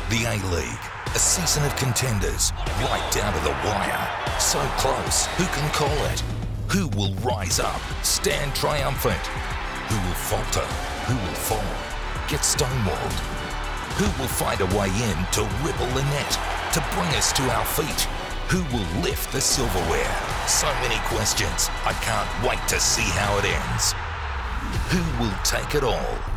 The A-League, a season of contenders, right down to the wire. So close, who can call it? Who will rise up, stand triumphant? Who will falter? Who will fall? Get stonewalled? Who will find a way in to ripple the net, to bring us to our feet? Who will lift the silverware? So many questions, I can't wait to see how it ends. Who will take it all?